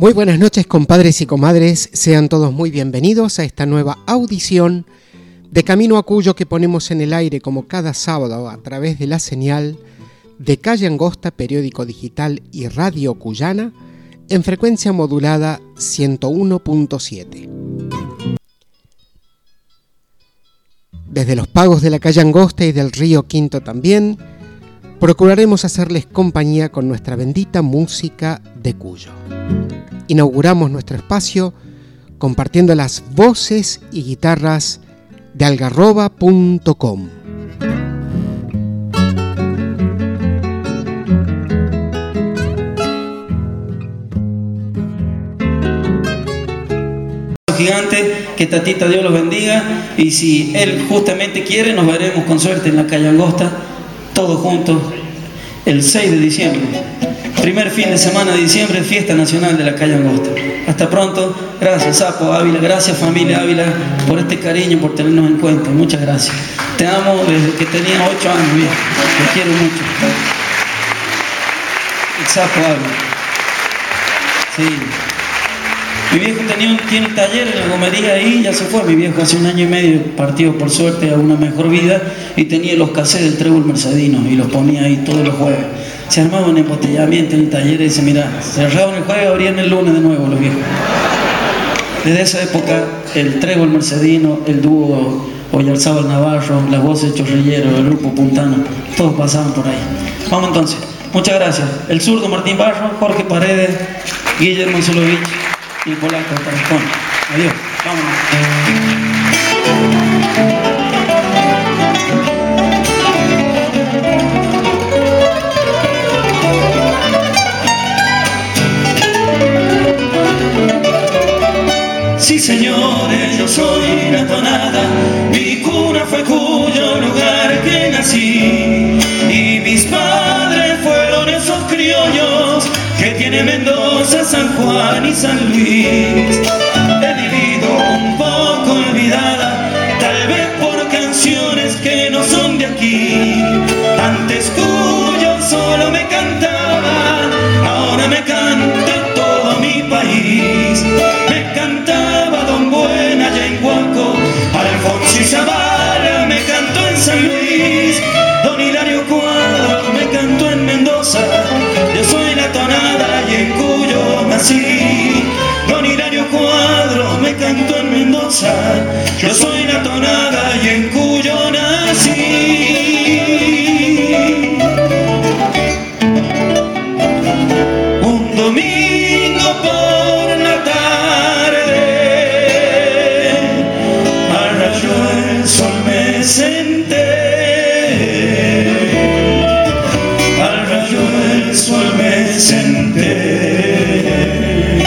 Muy buenas noches, compadres y comadres, sean todos muy bienvenidos a esta nueva audición de Camino a Cuyo que ponemos en el aire como cada sábado a través de la señal de Calle Angosta, periódico digital y radio cuyana en frecuencia modulada 101.7. Desde los pagos de la Calle Angosta y del Río Quinto también, procuraremos hacerles compañía con nuestra bendita música de Cuyo. Inauguramos nuestro espacio compartiendo las voces y guitarras de algarroba.com. Gigante, que Tatita Dios los bendiga, y si Él justamente quiere nos veremos con suerte en la Calle Angosta todos juntos el 6 de diciembre, primer fin de semana de diciembre, fiesta nacional de la Calle Angosta. Hasta pronto. Gracias Sapo Ávila, gracias familia Ávila por este cariño, por tenernos en cuenta. Muchas gracias, te amo desde que tenía 8 años, viejo. Te quiero mucho. El Sapo Ávila, sí. Mi viejo tiene un taller en la gomería ahí, ya se fue mi viejo hace 1 año y medio, partió por suerte a una mejor vida, y tenía los cassettes del Trébol Mercedino y los ponía ahí todos los jueves. Se armaba un embotellamiento en el taller y dice, mira, cerraban el jueves, abrían el lunes de nuevo los viejos. Desde esa época el Trébol Mercedino, el dúo Oyarzábal Navarro, las voces de Chorrillero, el grupo Puntano, todos pasaban por ahí. Vamos entonces, muchas gracias. El zurdo Martín Barro, Jorge Paredes, Guillermo Zulovich y Polaco Tarascón. Adiós, vámonos. Sí señores, yo soy la tonada, mi cuna fue Cuyo, lugar que nací, y mis padres fueron esos criollos que tiene Mendoza, San Juan y San Luis. He vivido un poco olvidada, tal vez por canciones que no son de aquí. Antes Cuyo solo me cantaba, ahora me canta todo mi país. Me cantaba Don Buena allá en Huaco, Alfonso y Zavala me cantó en San Luis, Don Hilario Cuadro me cantó en Mendoza. Yo soy la tonada y en Cuyo nací. Don Hilario Cuadro me cantó en Mendoza. Yo soy la tonada y en Cuyo nací. Un domingo por la tarde, al rayo del sol me senté. Al rayo del sol me senté.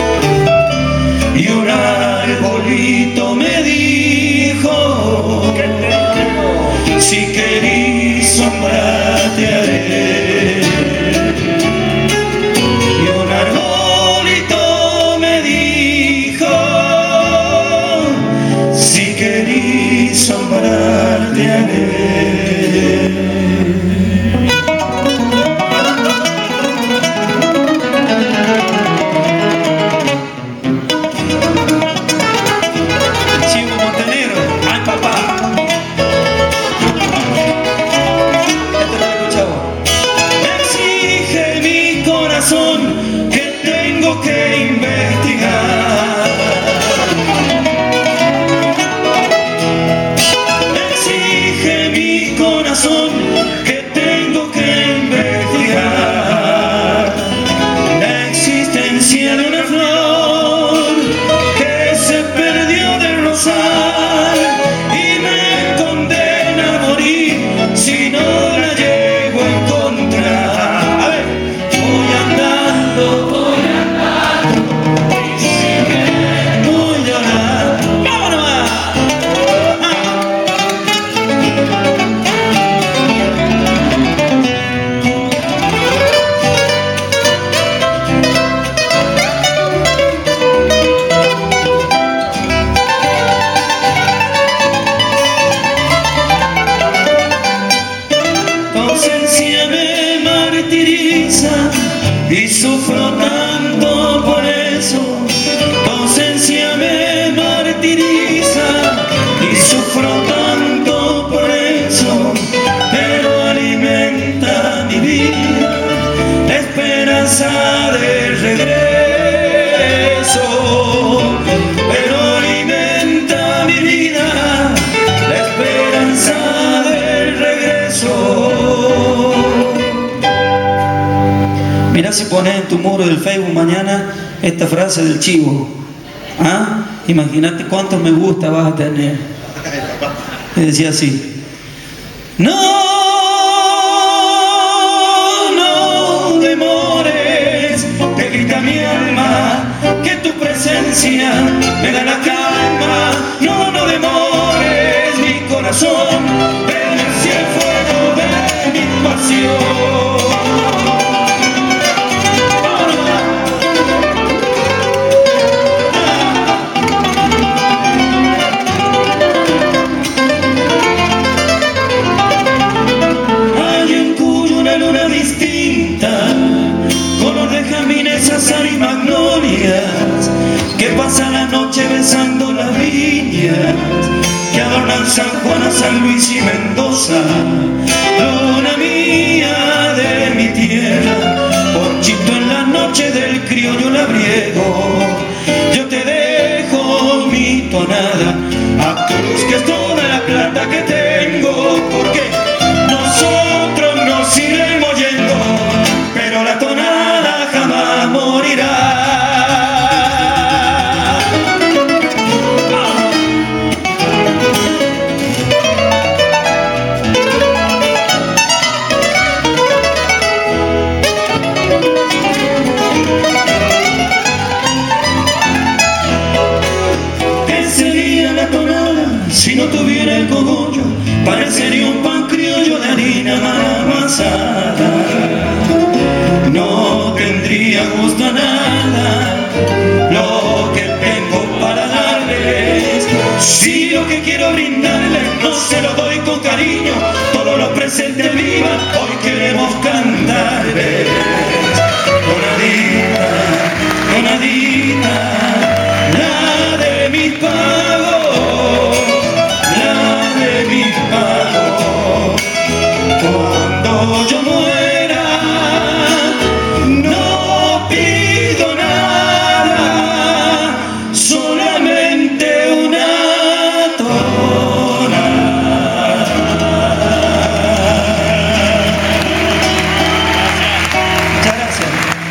Y un arbolito me dijo, si querís sombra te haré. Y un arbolito me dijo, si querís sombra te haré. Que tengo que investigar. Exige mi corazón que tengo que investigar la existencia de una flor que se perdió del rosal y me condena a morir si no la llego a encontrar. A ver, voy andando, si pones en tu muro del Facebook mañana esta frase del chivo. ¿Ah? Imagínate cuántos me gusta vas a tener. Y decía así: no demores, te grita mi alma, que tu presencia me da la calma. No demores, mi corazón, ven hacia el fuego de mi pasión. Azar y magnolias que pasan la noche besando las viñas que adornan San Juan, a San Luis y Mendoza. Luna mía de mi tierra, ponchito en la noche del criollo labriego. Yo te dejo mi tonada, a tu luz que es toda la plata que tengo, porque nosotros nos iremos yendo, pero la tonada jamás morirá. ¿Qué sería la tonada si no tuviera el cogollo? Parecería un pan criollo de harina mal amasada. No tendría gusto a nada lo que tengo para darles. Si lo que quiero brindarles no se lo doy con cariño, todos los presentes vivan, hoy queremos cantarles. Tonadita, tonadita, la de mis pagos, la de mis pagos. Cuando yo muera no pido nada, solamente una tonada. Muchas gracias.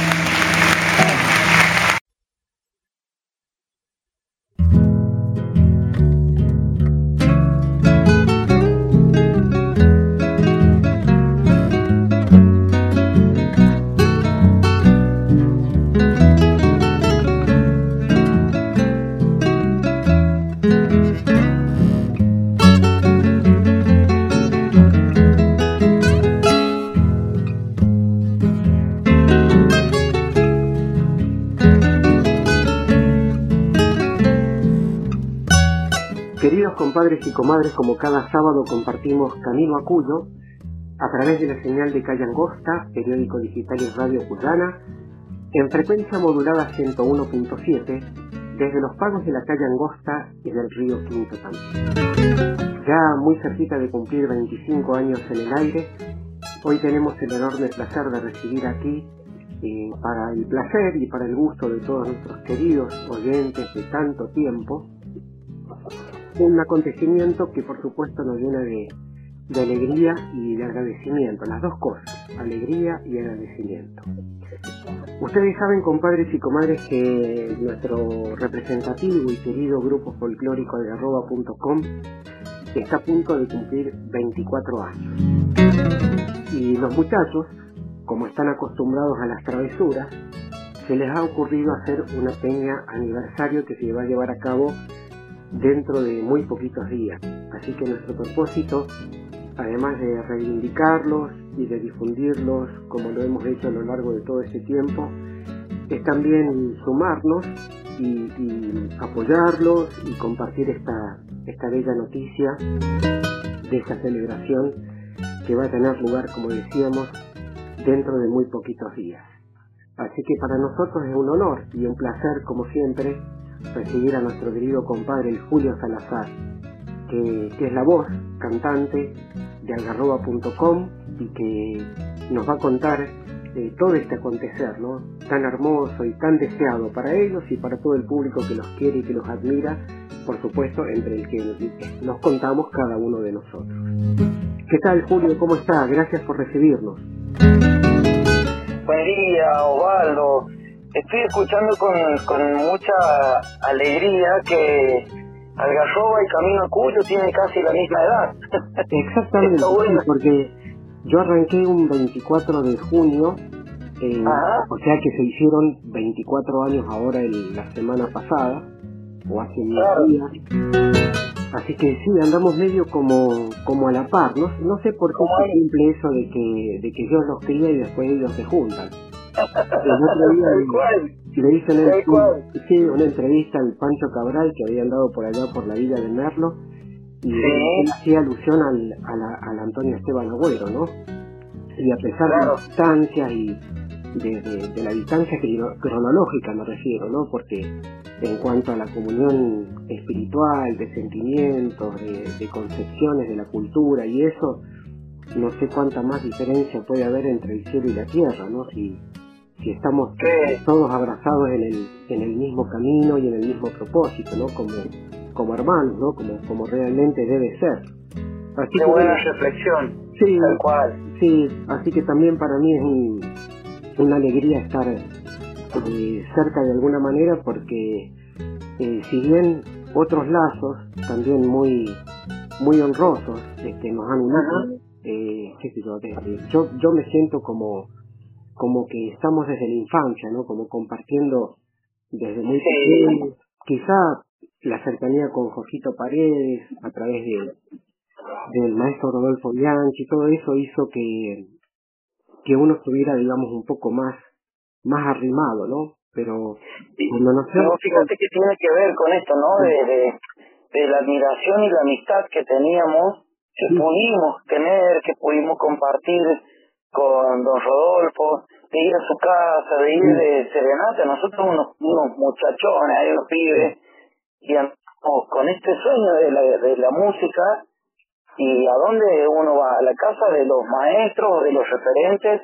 Queridos compadres y comadres, como cada sábado compartimos Camino a Cuyo a través de la señal de Calle Angosta, periódico digital y radio cuyana, en frecuencia modulada 101.7, desde los pagos de la Calle Angosta y del río Quinto también. Ya muy cerquita de cumplir 25 años en el aire, hoy tenemos el enorme placer de recibir aquí, para el placer y para el gusto de todos nuestros queridos oyentes de tanto tiempo, un acontecimiento que por supuesto nos llena de alegría y de agradecimiento, las dos cosas, alegría y agradecimiento. Ustedes saben, compadres y comadres, que nuestro representativo y querido grupo folclórico de arroba.com está a punto de cumplir 24 años. Y los muchachos, como están acostumbrados a las travesuras, se les ha ocurrido hacer una peña aniversario que se va a llevar a cabo dentro de muy poquitos días. Así que nuestro propósito, además de reivindicarlos y de difundirlos como lo hemos hecho a lo largo de todo este tiempo, es también sumarnos y apoyarlos y compartir esta bella noticia de esta celebración que va a tener lugar, como decíamos, dentro de muy poquitos días. Así que para nosotros es un honor y un placer, como siempre, recibir a nuestro querido compadre, el Julio Salazar, que es la voz cantante de algarroba.com y que nos va a contar todo este acontecer, ¿no?, tan hermoso y tan deseado para ellos y para todo el público que los quiere y que los admira, por supuesto, entre el que nos contamos cada uno de nosotros. ¿Qué tal, Julio? ¿Cómo está? Gracias por recibirnos. Buen día, Osvaldo. Estoy escuchando con mucha alegría que Algarroba y Camino a Cuyo tienen casi la misma edad. Exactamente, bueno. sí, porque yo arranqué un 24 de junio, o sea que se hicieron 24 años ahora la semana pasada, o hace unos días. Así que sí, andamos medio como a la par, no sé por qué se cumple eso de que Dios los cría y después ellos se juntan. El otro día le hice una entrevista al Pancho Cabral, que había andado por allá por la villa de Merlo, y él hacía alusión al Antonio Esteban Agüero, ¿no? Y a pesar de las distancias y de la distancia cronológica me refiero, ¿no? Porque en cuanto a la comunión espiritual, de sentimientos, de concepciones de la cultura y eso, no sé cuánta más diferencia puede haber entre el cielo y la tierra, ¿no? Si estamos todos abrazados en el mismo camino y en el mismo propósito, ¿no? Como hermanos, ¿no? Como realmente debe ser. Así Qué buena reflexión. Sí, tal cual. Sí, así que también para mí es una alegría estar cerca de alguna manera, porque si bien otros lazos también muy honrosos nos han unido, qué sé yo me siento como que estamos desde la infancia, ¿no? Como compartiendo desde muy pequeño. Quizá la cercanía con Jorgito Paredes a través del maestro Rodolfo Bianchi, todo eso hizo que uno estuviera, digamos, un poco más arrimado, ¿no? Pero cuando nos fíjate que tiene que ver con esto, ¿no? De la admiración y la amistad que teníamos, que pudimos tener, que pudimos compartir con don Rodolfo, de ir a su casa, de ir de serenata, nosotros unos muchachones, ahí unos pibes, y andamos con este sueño de la música. ¿Y a dónde uno va? A la casa de los maestros, de los referentes,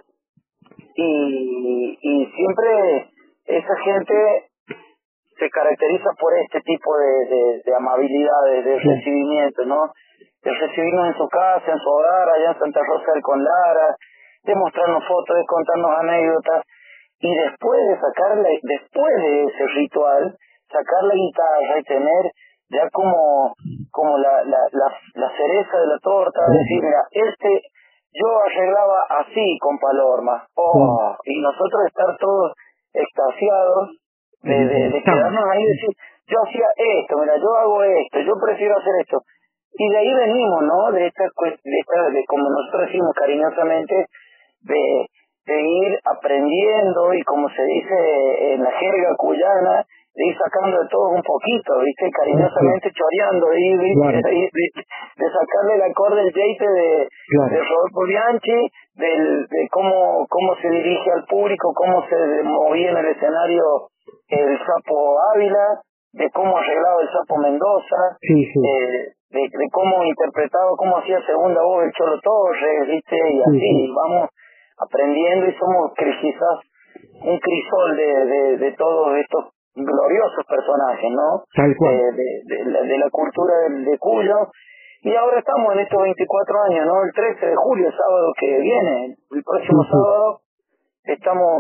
y siempre esa gente se caracteriza por este tipo de amabilidades, de recibimiento, ¿no? De recibirnos en su casa, en su hogar, allá en Santa Rosa del Conlara, de mostrarnos fotos, de contarnos anécdotas, y después de ese ritual, sacar la guitarra y tener ya como la cereza de la torta, decir, mira, yo arreglaba así con Palorma, y nosotros estar todos extasiados de quedarnos ahí y decir, yo hacía esto, mira, yo hago esto, yo prefiero hacer esto, y de ahí venimos, ¿no? De como nosotros decimos cariñosamente, de ir aprendiendo, y como se dice en la jerga cuyana, de ir sacando de todos un poquito, ¿viste? Cariñosamente choreando, de sacarle el acorde del jeite de Rodolfo Bianchi, de cómo se dirige al público, cómo se movía en el escenario el Sapo Ávila, de cómo arreglaba el Sapo Mendoza, de cómo interpretaba, cómo hacía segunda voz el Cholo Torres, ¿viste? Y así vamos aprendiendo, y somos quizás un crisol de todos estos gloriosos personajes, ¿no? Tal cual. De la cultura de Cuyo. Y ahora estamos en estos 24 años, ¿no? El 13 de julio, el sábado que viene, el próximo sábado, estamos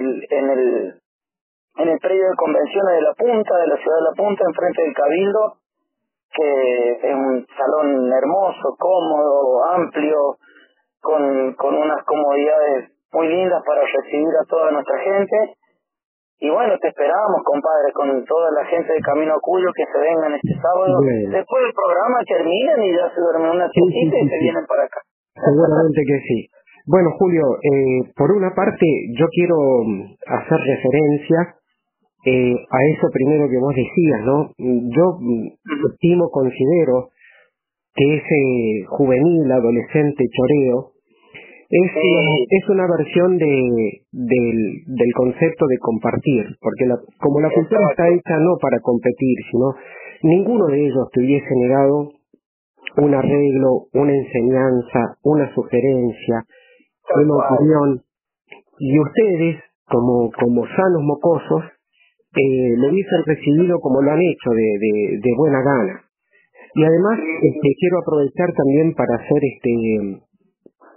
en el predio de convenciones de La Punta, de la ciudad de La Punta, enfrente del Cabildo, que es un salón hermoso, cómodo, amplio, con unas comodidades muy lindas para recibir a toda nuestra gente. Y bueno, te esperamos, compadre, con toda la gente de Camino a Cuyo, que se vengan este sábado. Después del programa terminan y ya se duermen una siestita y se vienen para acá. Seguramente que sí. Bueno, Julio, por una parte yo quiero hacer referencia a eso primero que vos decías, ¿no? Yo considero que ese juvenil, adolescente choreo es una versión del concepto de compartir, porque como la cultura está hecha no para competir, sino ninguno de ellos te hubiese negado un arreglo, una enseñanza, una sugerencia, una opinión, y ustedes, como sanos mocosos, lo hubiesen recibido como lo han hecho, de buena gana. Y además quiero aprovechar también para hacer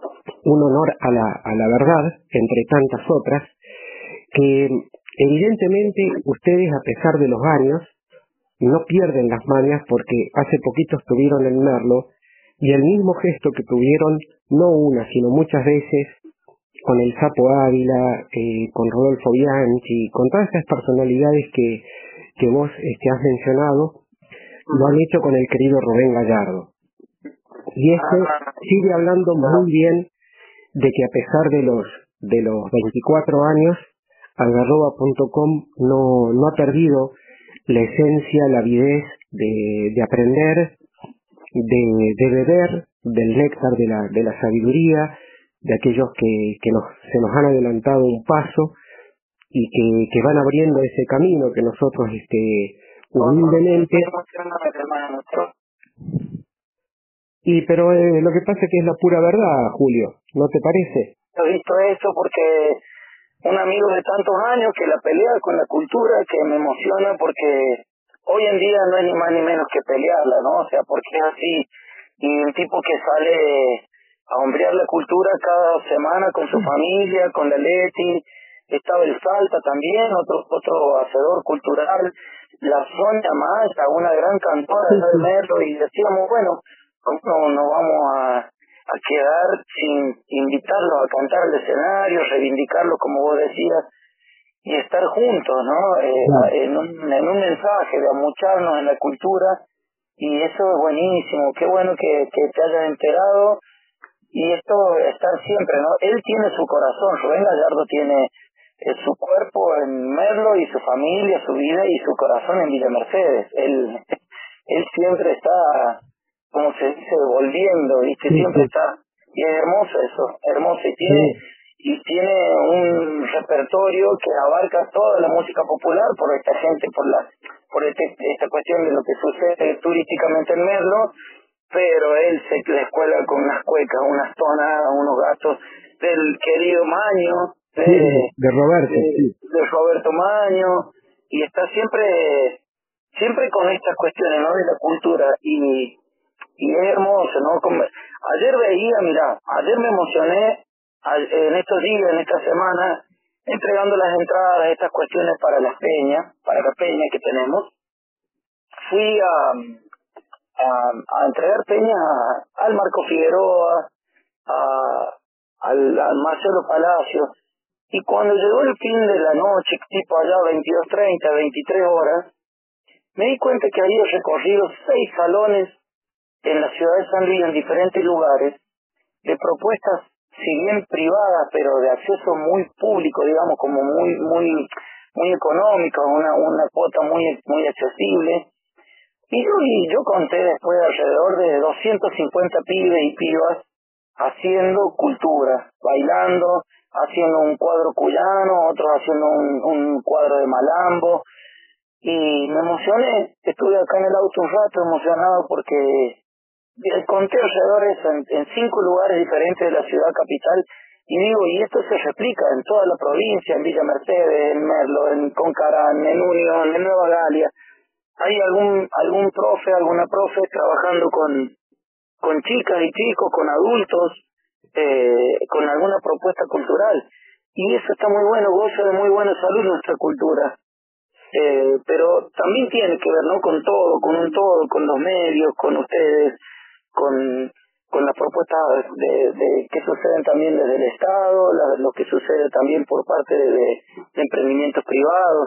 un honor a la verdad, entre tantas otras, que evidentemente ustedes, a pesar de los años, no pierden las mañas, porque hace poquito estuvieron en Merlo, y el mismo gesto que tuvieron, no una, sino muchas veces, con el Sapo Ávila, con Rodolfo Bianchi, con todas esas personalidades que vos has mencionado, lo han hecho con el querido Rubén Gallardo. Y sigue hablando muy bien de que, a pesar de los 24 años, algarroba.com no ha perdido la esencia, la avidez de aprender, de beber del néctar de la sabiduría de aquellos que se nos han adelantado un paso y que van abriendo ese camino que nosotros humildemente. Pero lo que pasa es que es la pura verdad, Julio, ¿no te parece? He visto esto porque un amigo de tantos años que la pelea con la cultura, que me emociona porque hoy en día no es ni más ni menos que pelearla, ¿no? O sea, porque es así. Y un tipo que sale a hombrear la cultura cada semana con su familia, con la Leti, estaba el Salta también, otro hacedor cultural, la Sonia Maya, una gran cantora de Merlo, y decíamos, bueno, ¿cómo nos vamos a quedar sin invitarlos a cantar al escenario, reivindicarlos como vos decías, y estar juntos, ¿no? En un mensaje de amucharnos en la cultura, y eso es buenísimo, qué bueno que te hayas enterado, y esto estar siempre, ¿no? Él tiene su corazón, Rubén Gallardo tiene su cuerpo en Merlo y su familia, su vida y su corazón en Villa Mercedes. Él siempre está, como se dice, volviendo, ¿viste? Siempre está, y es hermoso eso, hermoso, y tiene un repertorio que abarca toda la música popular por esta gente, por esta cuestión de lo que sucede turísticamente en Merlo, pero él se la escuela con unas cuecas, unas tonadas, unos gatos del querido Maño, de Roberto, de Roberto Maño, y está siempre con estas cuestiones, ¿no? De la cultura, y es hermoso, ¿no? Ayer ayer me emocioné en estos días, en esta semana, entregando las entradas de estas cuestiones para la peña que tenemos. Fui a entregar peñas al Marco Figueroa, al Marcelo Palacio, y cuando llegó el fin de la noche, tipo allá 22:30, 23 horas, me di cuenta que había recorrido 6 salones en la ciudad de San Luis, en diferentes lugares, de propuestas, si bien privadas, pero de acceso muy público, digamos, como muy económica, una cuota muy accesible. Y yo conté después alrededor de 250 pibes y pibas haciendo cultura, bailando, haciendo un cuadro cuyano, otros haciendo un cuadro de malambo, y me emocioné. Estuve acá en el auto un rato emocionado porque conté alrededor de eso en 5 lugares diferentes de la ciudad capital, y esto se replica en toda la provincia, en Villa Mercedes, en Merlo, en Concarán, en Unión, en Nueva Galia. Hay algún profe, alguna profe trabajando con chicas y chicos, con adultos, con alguna propuesta cultural, y eso está muy bueno, goza de muy buena salud nuestra cultura, pero también tiene que ver, ¿no? Con todo, con los medios, con ustedes, con las propuestas de que suceden también desde el Estado, lo que sucede también por parte de emprendimientos privados.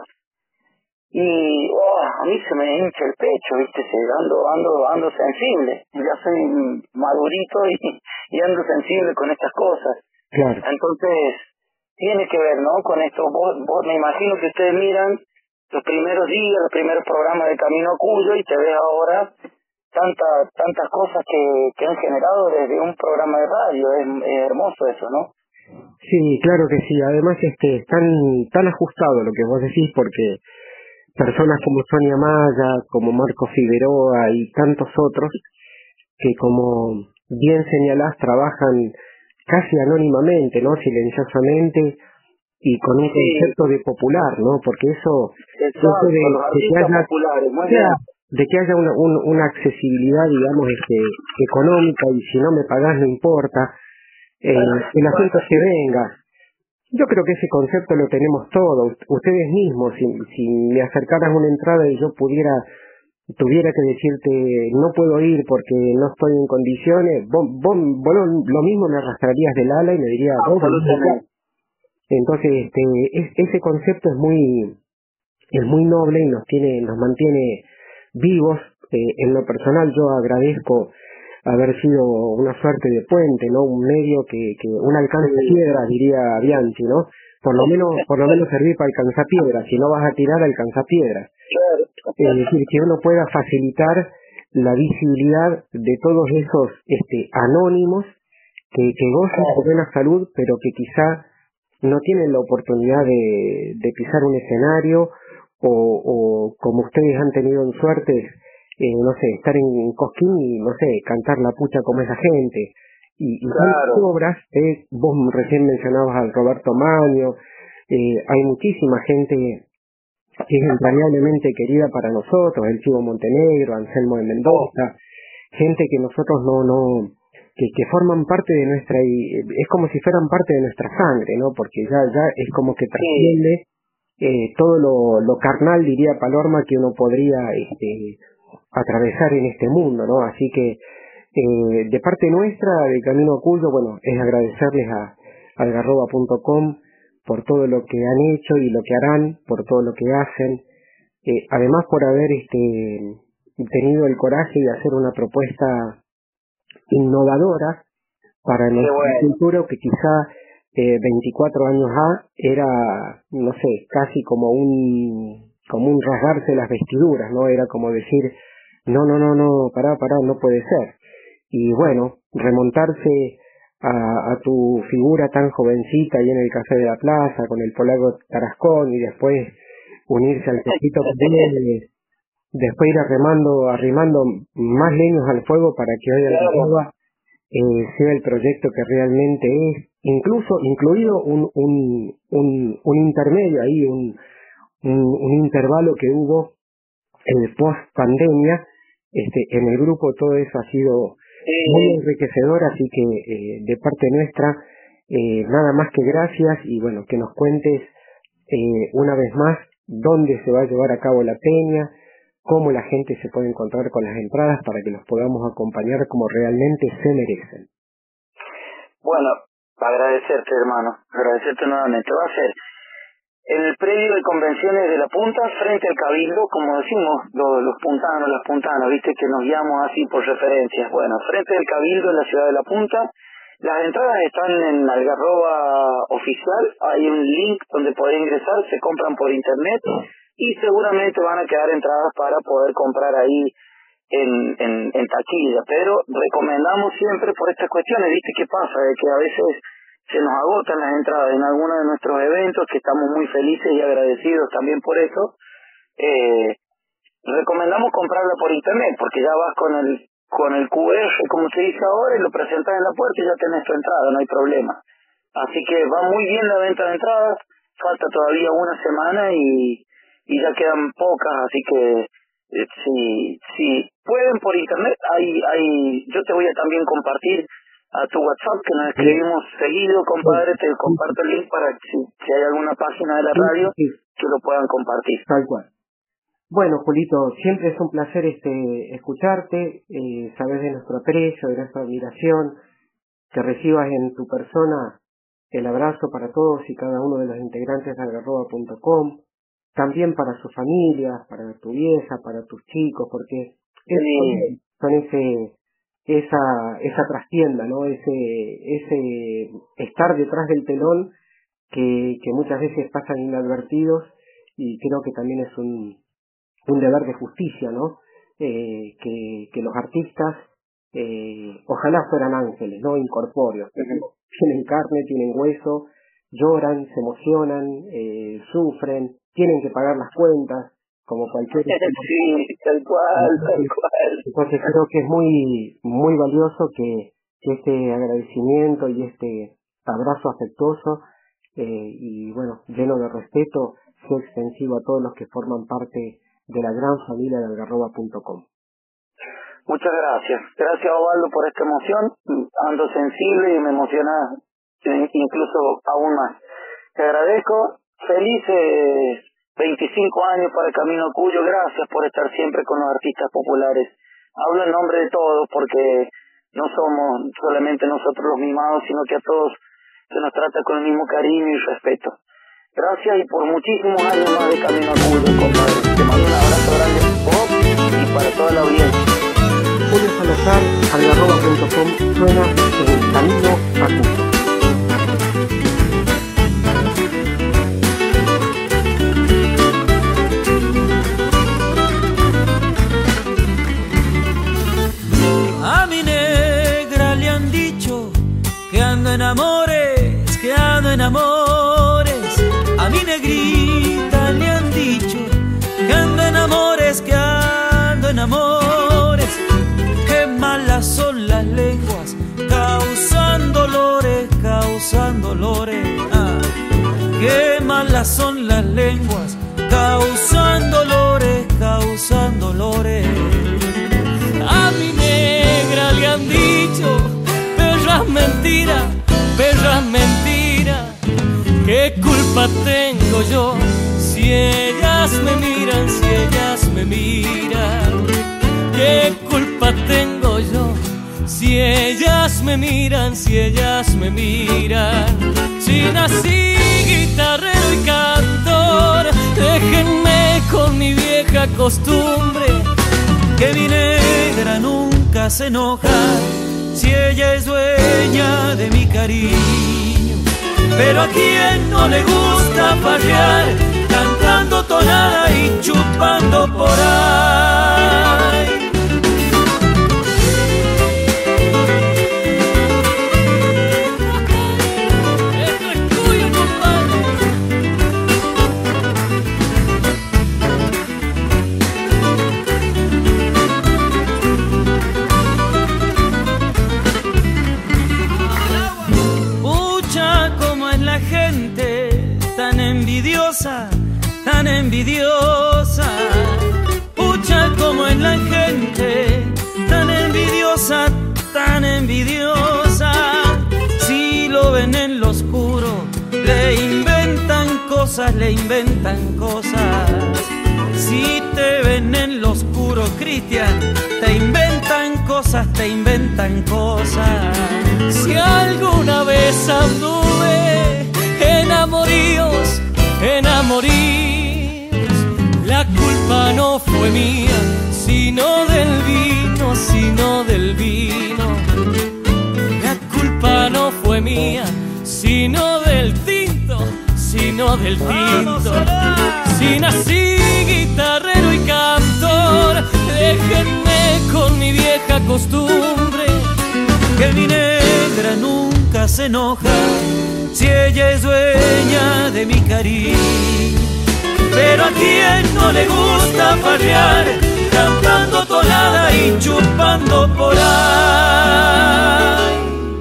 Y a mí se me hincha el pecho, ¿viste? Ando sensible. Ya soy madurito y ando sensible con estas cosas. Claro. Entonces, tiene que ver, ¿no? Con esto. Vos me imagino que ustedes miran los primeros días, los primeros programas de Camino a Cuyo, y te ves ahora tantas cosas que han generado desde un programa de radio. Es hermoso eso, ¿no? Sí, claro que sí. Además, tan ajustado lo que vos decís, porque personas como Sonia Maya, como Marco Figueroa y tantos otros, que como bien señalás, trabajan casi anónimamente, ¿no? Silenciosamente, y con un concepto de popular, ¿no? Porque eso de que haya una accesibilidad, digamos, económica, y si no me pagás no importa, el asunto es que venga. Yo creo que ese concepto lo tenemos todos. Ustedes mismos, si me acercaras una entrada y yo tuviera que decirte no puedo ir porque no estoy en condiciones, vos lo mismo me arrastrarías del ala y me dirías entonces ese concepto es muy noble y nos mantiene vivos. En lo personal yo agradezco haber sido una suerte de puente, ¿no? Un medio que un alcanzapiedra, diría Bianchi, ¿no? Por lo menos servir para alcanzapiedras. Si no vas a tirar, alcanzapiedras. Es decir, que uno pueda facilitar la visibilidad de todos esos anónimos que gozan de buena salud, pero que quizá no tienen la oportunidad de pisar un escenario o como ustedes han tenido en suerte, no sé, estar en Cosquín y, no sé, cantar la pucha como esa gente. Y claro. Obras, vos recién mencionabas al Roberto Maño, hay muchísima gente que es entrañablemente querida para nosotros, el Chivo Montenegro, Anselmo de Mendoza, gente que nosotros que forman parte de nuestra, es como si fueran parte de nuestra sangre, ¿no? Porque ya es como que trasciende todo lo carnal, diría Palorma, que uno podría atravesar en este mundo, ¿no? Así que de parte nuestra, de Camino a Cuyo, bueno, es agradecerles a algarroba.com por todo lo que han hecho y lo que harán, por todo lo que hacen, además por haber tenido el coraje de hacer una propuesta innovadora para nuestra cultura, que quizá 24 años era, no sé, casi como un rasgarse las vestiduras, ¿no? Era como decir, no, pará, no puede ser. Y bueno, remontarse a tu figura tan jovencita ahí en el Café de la Plaza, con el polaco Tarascón, y después unirse al Tepito después ir arrimando más leños al fuego para que hoy Algarroba sea el proyecto que realmente es, incluido un intermedio ahí, un intervalo que hubo en el post pandemia, en el grupo. Todo eso ha sido muy enriquecedor, así que de parte nuestra nada más que gracias, y bueno, que nos cuentes una vez más dónde se va a llevar a cabo la peña, cómo la gente se puede encontrar con las entradas para que los podamos acompañar como realmente se merecen. Bueno, agradecerte, hermano, agradecerte nuevamente. Va a ser en el predio de convenciones de La Punta, frente al Cabildo, como decimos los puntanos, las puntanas, viste que nos guiamos así por referencias. Bueno, frente del Cabildo en la ciudad de La Punta. Las entradas están en Algarroba oficial, hay un link donde podés ingresar, se compran por internet y seguramente van a quedar entradas para poder comprar ahí en taquilla, pero recomendamos siempre por estas cuestiones. Viste qué pasa, de que a veces se nos agotan las entradas en algunos de nuestros eventos, que estamos muy felices y agradecidos también por eso. Recomendamos comprarla por internet, porque ya vas con el QR, como se dice ahora, y lo presentas en la puerta y ya tenés tu entrada, no hay problema. Así que va muy bien la venta de entradas, falta todavía una semana y ya quedan pocas, así que si pueden por internet, yo te voy a también compartir a tu WhatsApp, que nos escribimos seguido, compadre, te comparto el link para que si hay alguna página de la radio que lo puedan compartir. Tal cual. Bueno, Julito, siempre es un placer escucharte, saber de nuestro aprecio, de nuestra admiración, que recibas en tu persona el abrazo para todos y cada uno de los integrantes de algarroba.com, también para sus familias, para tu vieja, para tus chicos, porque son esa trastienda, ¿no? Ese estar detrás del telón que muchas veces pasan inadvertidos, y creo que también es un deber de justicia, ¿no? Que los artistas ojalá fueran ángeles, ¿no? Incorpóreos. Tienen carne, tienen hueso, lloran, se emocionan, sufren, tienen que pagar las cuentas, como cualquier... Sí, tal cual. Entonces creo que es muy, muy valioso que este agradecimiento y este abrazo afectuoso y bueno, lleno de respeto, sea extensivo a todos los que forman parte de la gran familia de algarroba.com. Muchas gracias. Gracias, Osvaldo, por esta emoción. Ando sensible y me emociona incluso aún más. Te agradezco. Felices 25 años para el Camino a Cuyo. Gracias por estar siempre con los artistas populares. Hablo en nombre de todos porque no somos solamente nosotros los mimados, sino que a todos se nos trata con el mismo cariño y respeto. Gracias y por muchísimos años más de Camino a Cuyo, compadre. Te mando un abrazo grande a vos y para toda la audiencia. Julio Salazar, algarroba.com, suena en Camino a Cuyo. A mi negra le han dicho que ando en amores, que ando en amores. A mi negrita le han dicho que ando en amores, que ando en amores. Qué malas son las lenguas, causan dolores, causan dolores. Qué malas son las lenguas, causan dolores, causan dolores. A mi negra le han dicho, perras mentiras, perras mentiras. ¿Qué culpa tengo yo si ellas me miran, si ellas me miran? ¿Qué culpa tengo yo si ellas me miran, si ellas me miran? Si nací guitarrero y cantor, déjenme con mi vieja costumbre, que mi negra nunca se enoja si ella es dueña de mi cariño. Pero a quien no le gusta farrear, cantando tonada y chupando por ahí. Esto es tuyo, compadre. Gente tan envidiosa, tan envidiosa. Pucha, como es la gente tan envidiosa, tan envidiosa. Si lo ven en lo oscuro, le inventan cosas, le inventan cosas. Si te ven en lo oscuro, Cristian, te inventan cosas, te inventan cosas. Si alguna vez anduve enamoríos, enamoríos, la culpa no fue mía, sino del vino, sino del vino. La culpa no fue mía, sino del tinto, sino del tinto. Si nací guitarrero y cantor, déjenme con mi vieja costumbre, que mi negra nunca se enoja si ella es dueña de mi cariño. Pero a quien no le gusta farrear, cantando tonada y chupando por ahí.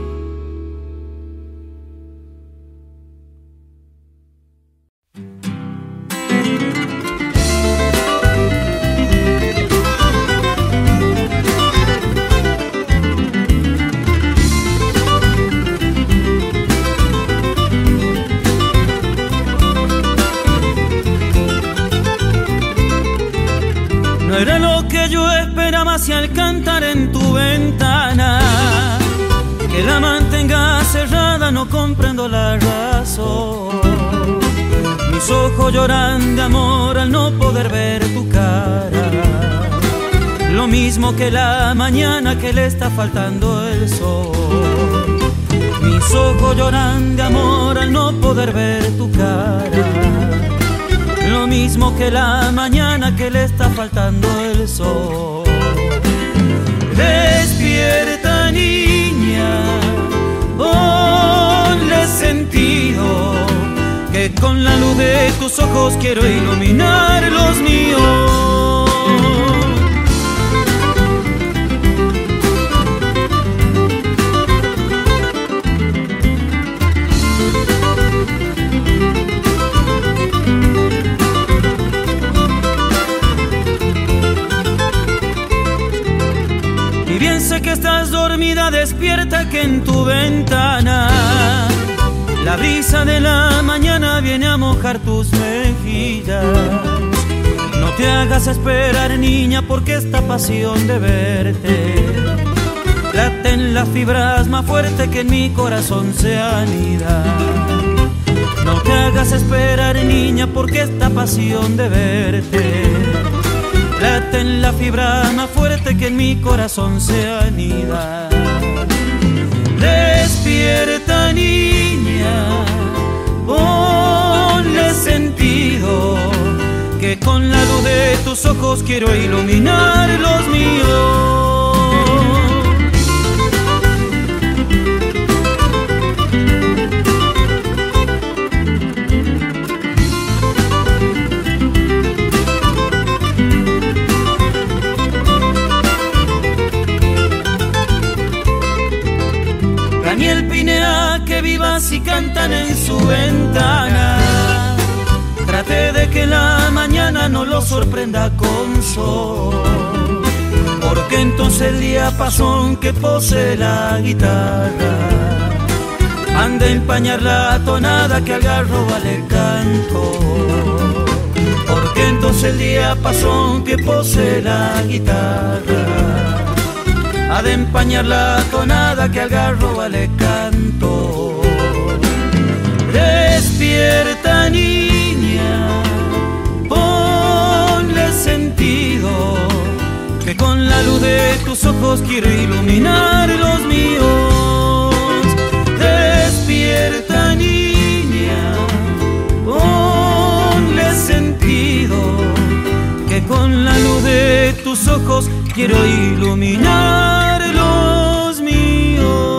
No era lo que yo esperaba si al cantar en tu ventana, que la mantenga cerrada, no comprendo la razón. Mis ojos lloran de amor al no poder ver tu cara, lo mismo que la mañana que le está faltando el sol. Mis ojos lloran de amor al no poder ver tu cara, lo mismo que la mañana que le está faltando el sol. Despierta, niña, ponle sentido, que con la luz de tus ojos quiero iluminar los míos. estás dormida, despierta que en tu ventana la brisa de la mañana viene a mojar tus mejillas. No te hagas esperar, niña, porque esta pasión de verte late en las fibras más fuerte que en mi corazón se anida. No te hagas esperar, niña, porque esta pasión de verte late en la fibra más fuerte que en mi corazón se anida. Despierta, niña, ponle sentido, que con la luz de tus ojos quiero iluminar los míos. Daniel Pinea, que vivas y cantan en su ventana. Trate de que la mañana no lo sorprenda con sol, porque entonces el diapasón que posee la guitarra anda a empañar la tonada que al garro vale el canto. Porque entonces el diapasón que posee la guitarra ha de empañar la tonada que al garro vale canto. Despierta, niña, ponle sentido, que con la luz de tus ojos quiero iluminar los míos. Despierta, niña, ponle sentido, que con la luz de tus ojos quiero iluminar los míos.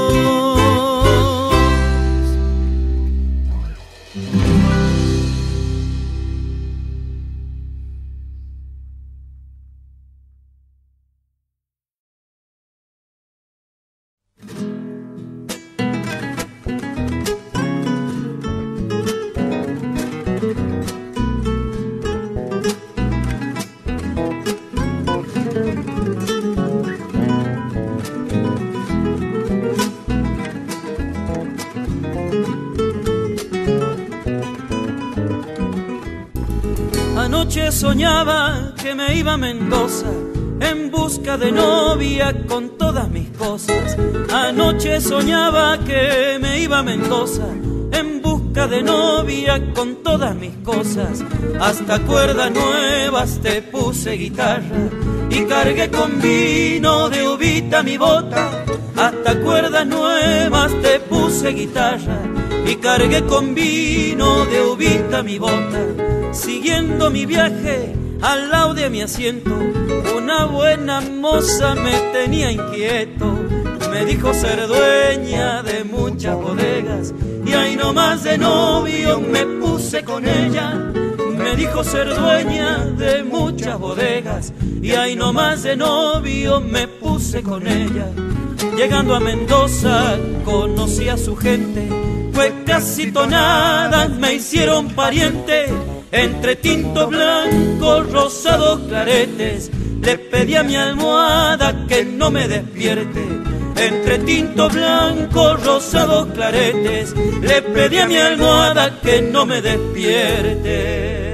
Anoche soñaba que me iba a Mendoza en busca de novia con todas mis cosas. Anoche soñaba que me iba a Mendoza en busca de novia con todas mis cosas. Hasta cuerdas nuevas te puse guitarra y cargué con vino de uvita mi bota. Hasta cuerdas nuevas te puse guitarra y cargué con vino de uvita mi bota. Siguiendo mi viaje al lado de mi asiento, una buena moza me tenía inquieto. Me dijo ser dueña de muchas bodegas y ahí nomás de novio me puse con ella. Me dijo ser dueña de muchas bodegas y ahí nomás de novio me puse con ella. Llegando a Mendoza conocí a su gente, pues casi tonadas me hicieron pariente. Entre tintos blancos, rosados claretes, le pedí a mi almohada que no me despierte. Entre tintos blancos, rosados claretes, le pedí a mi almohada que no me despierte.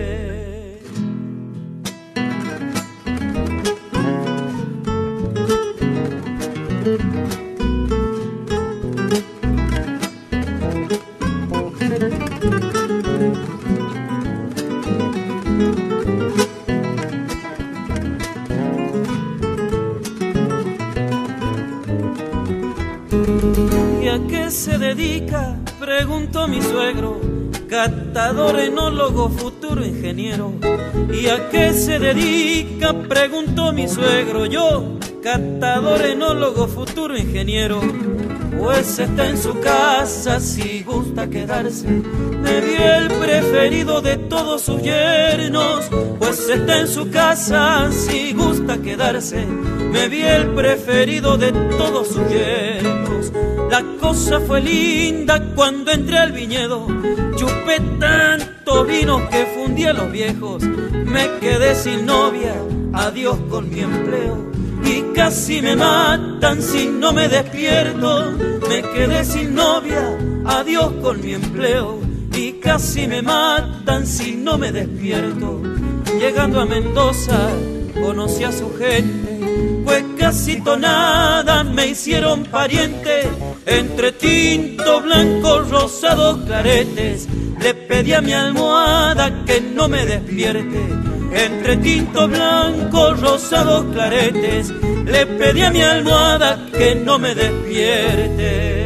¿Y a qué se dedica? Preguntó mi suegro. Catador, enólogo, futuro ingeniero. ¿Y a qué se dedica? Preguntó mi suegro. Yo, catador, enólogo, futuro ingeniero. Pues está en su casa si gusta quedarse. Me dio el preferido de todos sus yernos. Pues está en su casa si gusta quedarse. Me vi el preferido de todos sus yernos. La cosa fue linda cuando entré al viñedo. Chupé tanto vino que fundí a los viejos. Me quedé sin novia, adiós con mi empleo. y casi me matan si no me despierto. Me quedé sin novia, adiós con mi empleo, y casi me matan si no me despierto. Llegando a Mendoza conocí a su gente, pues casi tonada me hicieron pariente. Entre tinto, blanco, rosado, claretes, le pedí a mi almohada que no me despierte. Entre tinto, blanco, rosado, claretes, le pedí a mi almohada que no me despierte.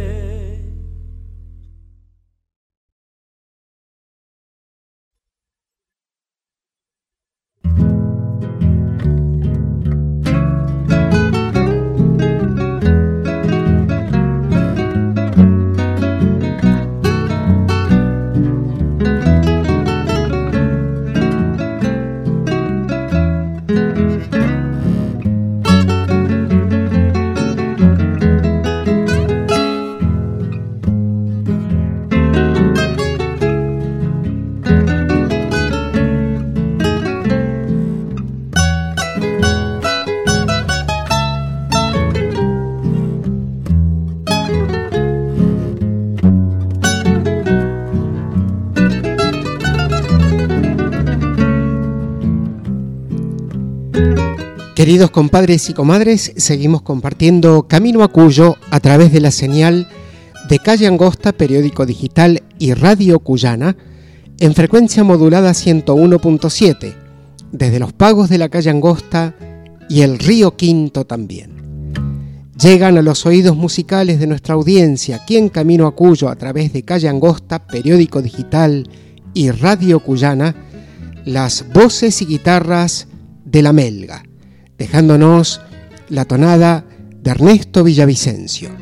Queridos compadres y comadres, seguimos compartiendo Camino a Cuyo a través de la señal de Calle Angosta, periódico digital y Radio Cuyana, en frecuencia modulada 101.7, desde los pagos de la Calle Angosta y el Río Quinto también. Llegan a los oídos musicales de nuestra audiencia aquí en Camino a Cuyo a través de Calle Angosta, periódico digital y Radio Cuyana, las voces y guitarras de La Melga, dejándonos la tonada de Ernesto Villavicencio.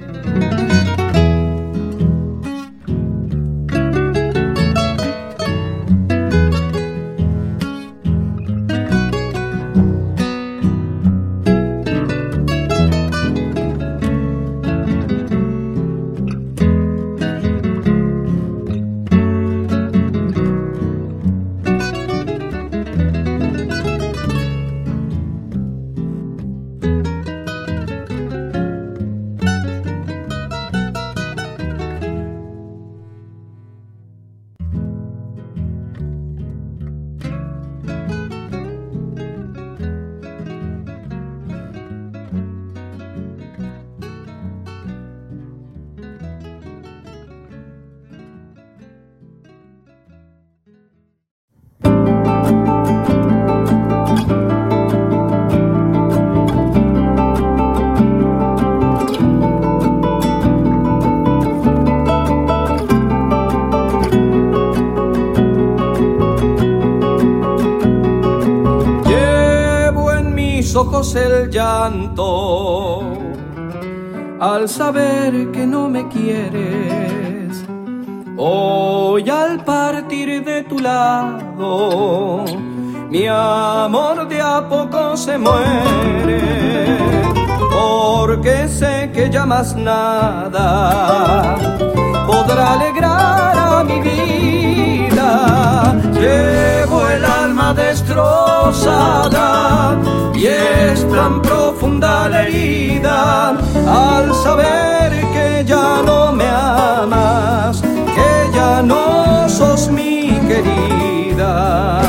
Ojos el llanto al saber que no me quieres. Hoy al partir de tu lado mi amor de a poco se muere, porque sé que ya más nada podrá alegrar a mi vida. Llevo el alma destrozada y es tan profunda la herida al saber que ya no me amas, que ya no sos mi querida.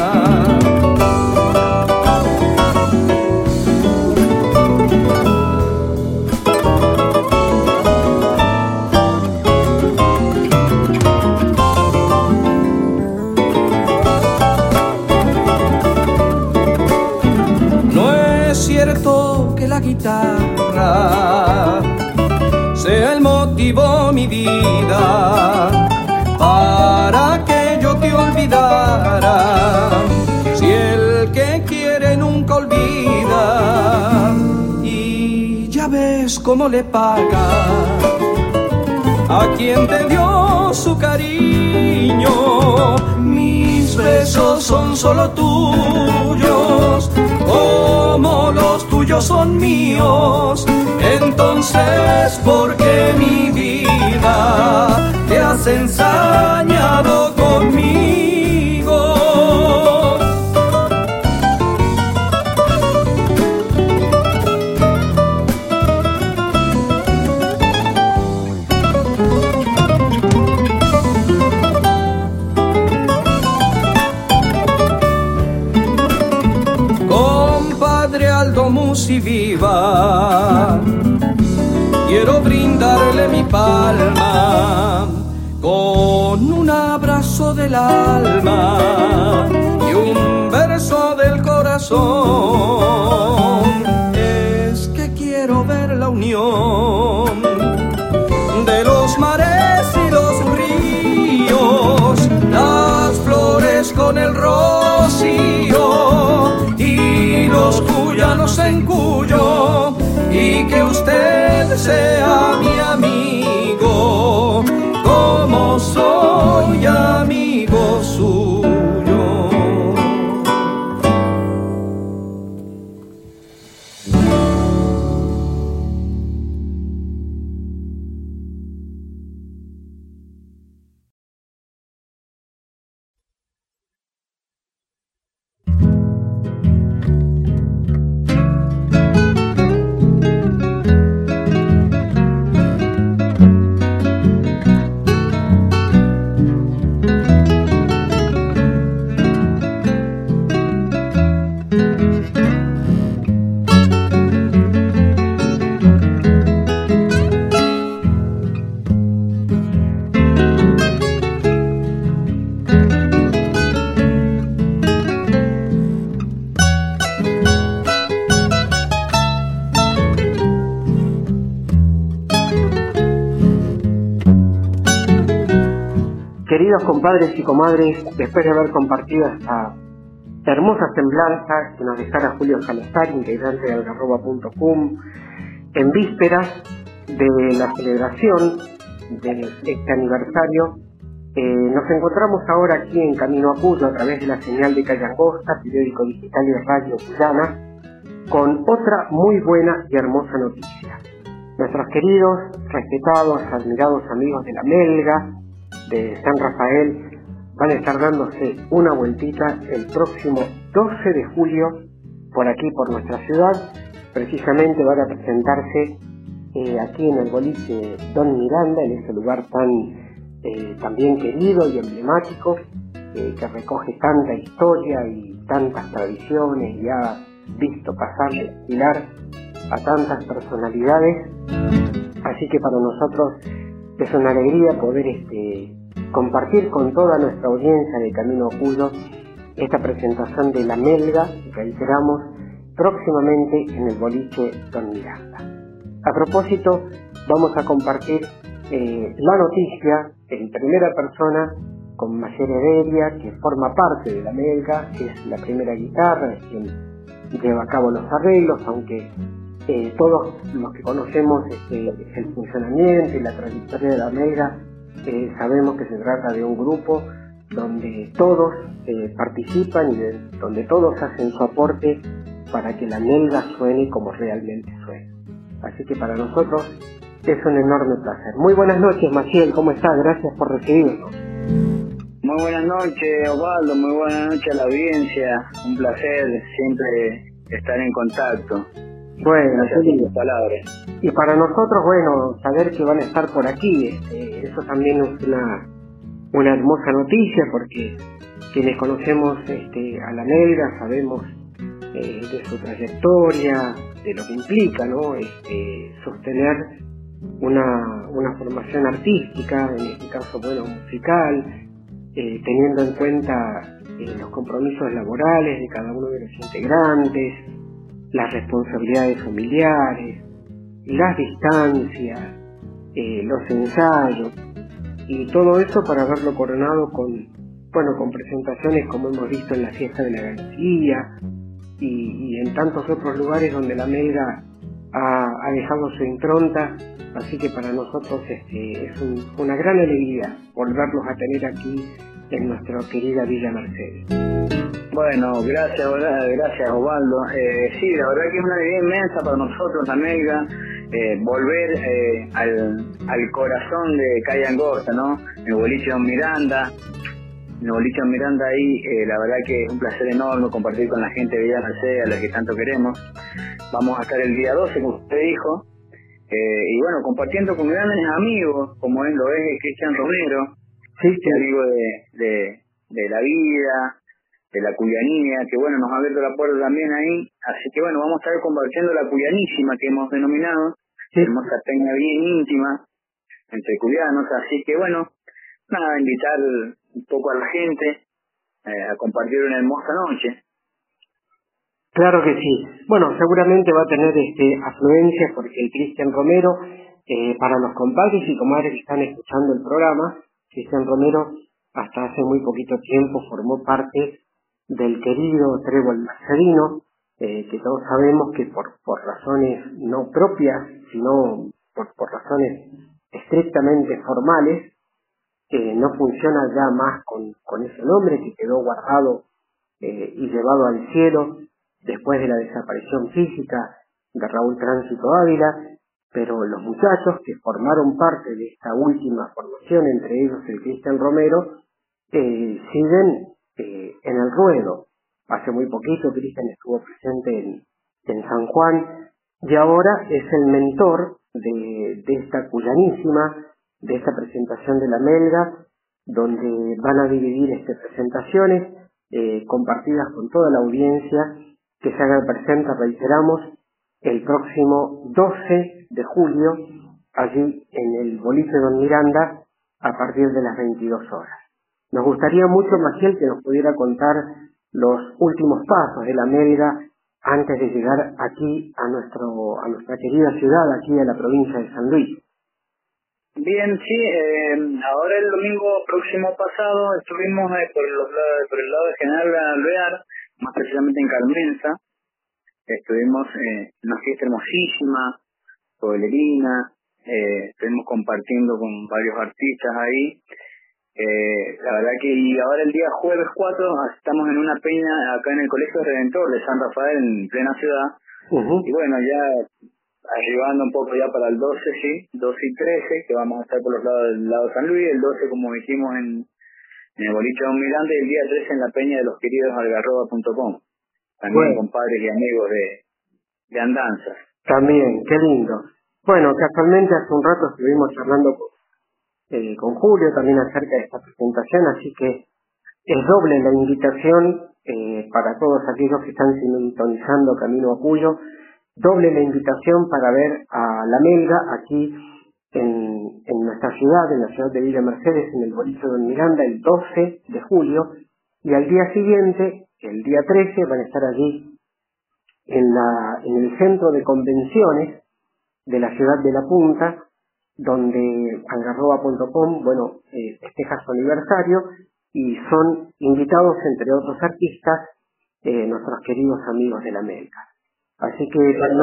La guitarra sea el motivo, mi vida, para que yo te olvidara. Si el que quiere nunca olvida, y ya ves cómo le paga a quien te dio su cariño. Mis besos son solo tuyos, como los tuyos son míos. Entonces, ¿por qué mi vida te has ensañado conmigo? Musi viva. Quiero brindarle mi palma con un abrazo del alma y un verso del corazón. Es que quiero ver la unión de los mares y los ríos, las flores con el rocío y los cuyanos en Cuyo, y que usted sea mi amigo como soy amigo suyo. Queridos compadres y comadres, después de haber compartido esta hermosa semblanza que nos dejara Julio Salazar, integrante de algarroba.com, en vísperas de la celebración de este aniversario, nos encontramos ahora aquí en Camino a Cuyo a través de la señal de Calle Angosta, periódico digital y radio cuyana, con otra muy buena y hermosa noticia. Nuestros queridos, respetados, admirados amigos de la Melga, de San Rafael, van a estar dándose una vueltita el próximo 12 de julio por aquí, por nuestra ciudad. Precisamente van a presentarse aquí en el boliche Don Miranda, en ese lugar tan bien querido y emblemático, que recoge tanta historia y tantas tradiciones y ha visto pasar y desfilar a tantas personalidades. Así que para nosotros es una alegría poder compartir con toda nuestra audiencia de Camino a Cuyo esta presentación de la Melga, reiteramos, próximamente en el boliche Don Miranda. A propósito, vamos a compartir la noticia en primera persona con Mayer Heredia, que forma parte de la Melga, que es la primera guitarra, es quien lleva a cabo los arreglos, aunque todos los que conocemos el funcionamiento y la trayectoria de la Melga, sabemos que se trata de un grupo donde todos participan y donde todos hacen su aporte para que la Melga suene como realmente suena. Así que para nosotros es un enorme placer. Muy buenas noches, Maciel, ¿cómo estás? Gracias por recibirnos. Muy buenas noches, Osvaldo, muy buenas noches a la audiencia. Un placer siempre estar en contacto. Bueno, gracias por tus palabras. Y para nosotros, bueno, saber que van a estar por aquí, eso también es una hermosa noticia, porque quienes conocemos a la Melga sabemos de su trayectoria, de lo que implica, ¿no? Sostener una formación artística, en este caso, bueno, musical, teniendo en cuenta los compromisos laborales de cada uno de los integrantes, las responsabilidades familiares, las distancias, los ensayos, y todo eso para verlo coronado con presentaciones como hemos visto en la fiesta de la García y en tantos otros lugares donde la Melga ha dejado su impronta. Así que para nosotros es una gran alegría volverlos a tener aquí en nuestra querida Villa Mercedes. Bueno, gracias Osvaldo. Sí, la verdad que es una alegría inmensa para nosotros, la Melga, volver al corazón de Calle Angosta, ¿no? El boliche Don Miranda. En el boliche Don Miranda ahí, la verdad que es un placer enorme compartir con la gente de Villa Mercedes, a la que tanto queremos. Vamos a estar el día 12, como usted dijo, y bueno, compartiendo con grandes amigos, como lo es Cristian Romero, sí. amigo de la vida, de la cuyanía, que bueno, nos ha abierto la puerta también ahí, así que bueno, vamos a estar compartiendo la cuyanísima que hemos denominado, hermosa peña bien íntima, entre cuyanos, así que bueno, nada, invitar un poco a la gente a compartir una hermosa noche. Claro que sí. Bueno, seguramente va a tener afluencia porque el Cristian Romero, para los compadres y comadres que están escuchando el programa, Cristian Romero hasta hace muy poquito tiempo formó parte del querido Trébol Mercedino, que todos sabemos que por razones no propias, sino por razones estrictamente formales, no funciona ya más con ese nombre que quedó guardado y llevado al cielo después de la desaparición física de Raúl Tránsito Ávila, pero los muchachos que formaron parte de esta última formación, entre ellos el Cristian Romero, siguen en el ruedo. Hace muy poquito Cristian estuvo presente en San Juan y ahora es el mentor de esta cuyanísima, de esta presentación de la Melga, donde van a dividir presentaciones compartidas con toda la audiencia que se haga presente, reiteramos, el próximo 12 de julio, allí en el boliche Don Miranda, a partir de las 22 horas. Nos gustaría mucho, Maciel, que nos pudiera contar los últimos pasos de la Melga antes de llegar aquí a nuestra querida ciudad, aquí a la provincia de San Luis. Bien, sí, ahora el domingo próximo pasado estuvimos por el lado de General Alvear, más precisamente en Carmenza. Estuvimos en una fiesta hermosísima, pueblerina, estuvimos compartiendo con varios artistas ahí. La verdad que y ahora el día jueves 4 estamos en una peña acá en el Colegio Redentor de San Rafael, en plena ciudad. Y bueno, ya arribando un poco ya para el 12, sí, 12 y 13, que vamos a estar por los lados del lado de San Luis, el 12 como dijimos en el boliche Don Miranda, y el día 13 en la peña de los queridos algarroba.com, también compadres y amigos de andanzas. También, qué lindo. Bueno, casualmente hace un rato estuvimos charlando con Julio también acerca de esta presentación, así que es doble la invitación para todos aquellos que están sintonizando Camino a Cuyo, doble la invitación para ver a la Melga aquí en nuestra ciudad, en la ciudad de Villa Mercedes, en el boliche Don Miranda, el 12 de julio, y al día siguiente, el día 13, van a estar allí en el centro de convenciones de la ciudad de La Punta, donde algarroba.com, festeja su aniversario, y son invitados, entre otros artistas, nuestros queridos amigos de la Melga. Así que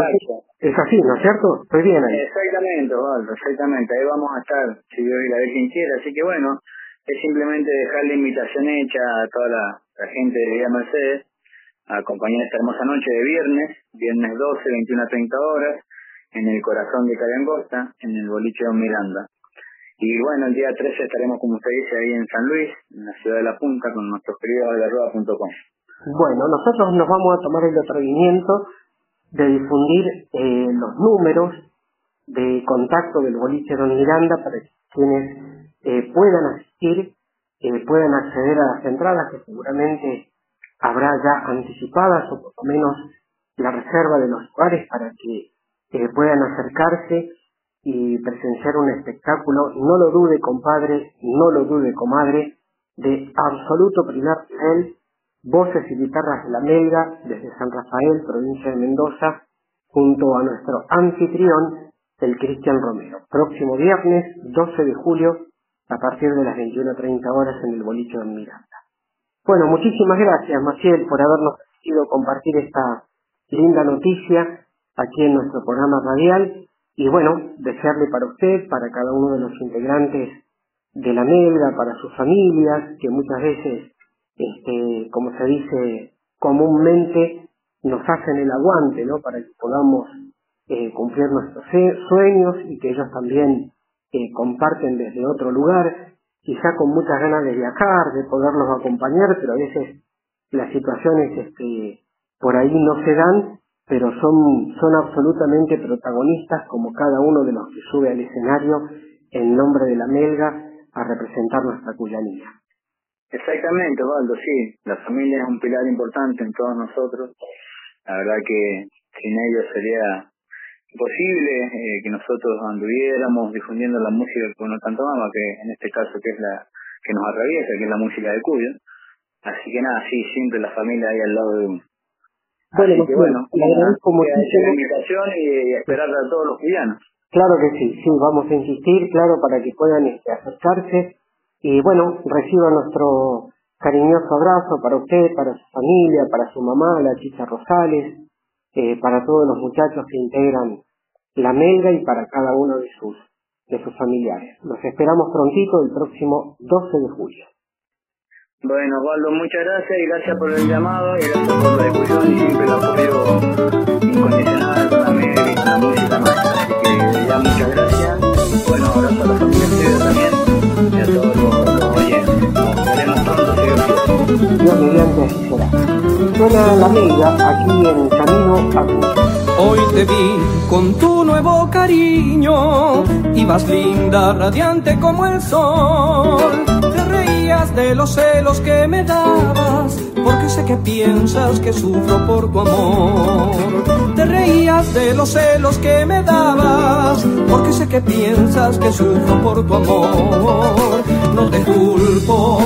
es así, ¿no es cierto? Estoy bien ahí. Exactamente, Waldo, exactamente. Ahí vamos a estar, si Dios y la Virgen quiere. Así que bueno, es simplemente dejar la invitación hecha a toda la gente de Villa Mercedes a acompañar esta hermosa noche de viernes 12, 21 a 30 horas, en el corazón de Cayangosta, en el boliche Don Miranda. Y bueno, el día 13 estaremos, como usted dice, ahí en San Luis, en la ciudad de La Punta, con nuestros queridos algarroba.com. Bueno, nosotros nos vamos a tomar el atrevimiento de difundir los números de contacto del boliche Don Miranda para que quienes puedan asistir, puedan acceder a las entradas que seguramente habrá ya anticipadas, o por lo menos la reserva de los lugares para que puedan acercarse y presenciar un espectáculo, no lo dude compadre, no lo dude comadre, de absoluto primer nivel, voces y guitarras de la Melga, desde San Rafael, provincia de Mendoza, junto a nuestro anfitrión, el Cristian Romero. Próximo viernes, 12 de julio, a partir de las 21:30 horas en el boliche Don Miranda. Bueno, muchísimas gracias, Maciel, por habernos permitido compartir esta linda noticia aquí en nuestro programa radial. Y bueno, desearle para usted, para cada uno de los integrantes de la Melga, para sus familias, que muchas veces, como se dice comúnmente, nos hacen el aguante, ¿no? Para que podamos cumplir nuestros sueños, y que ellos también comparten desde otro lugar, quizá con muchas ganas de viajar, de poderlos acompañar, pero a veces las situaciones por ahí no se dan, pero son absolutamente protagonistas, como cada uno de los que sube al escenario en nombre de la Melga a representar nuestra cuyanía. Exactamente, Osvaldo, sí. La familia es un pilar importante en todos nosotros. La verdad que sin ellos sería imposible que nosotros anduviéramos difundiendo la música que uno tanto ama, que en este caso que es la que nos atraviesa, que es la música de Cuyo. Así que nada, sí, siempre la familia ahí al lado de uno. Bueno, así que bueno, le agradezco muchísimo la invitación y esperar a todos los cuyanos. Claro que sí, vamos a insistir, claro, para que puedan acercarse. Y bueno, reciba nuestro cariñoso abrazo para usted, para su familia, para su mamá, la Chicha Rosales, para todos los muchachos que integran la Melga y para cada uno de sus familiares. Los esperamos prontito el próximo 12 de julio. Bueno, Osvaldo, muchas gracias y gracias por el llamado y gracias por la difusión y siempre el apoyo incondicional con la Melga y con la música nuestra. Así que ya muchas gracias. Bueno, abrazo a la familia Cedro también y a todos los oyentes. Nos veremos pronto, si Dios quiere. Dios mediante así será. Suena la Melga aquí en Camino a Cuyo. Hoy te vi con tu nuevo cariño, ibas linda, radiante como el sol. Te reías de los celos que me dabas, porque sé que piensas que sufro por tu amor. Te reías de los celos que me dabas, porque sé que piensas que sufro por tu amor. No te culpo,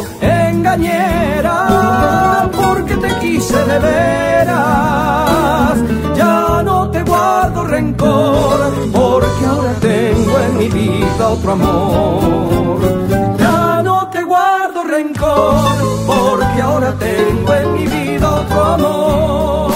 engañera, porque te quise de veras. Ya no te guardo rencor, porque ahora tengo en mi vida otro amor. Ya no te guardo rencor, porque ahora tengo en mi vida otro amor.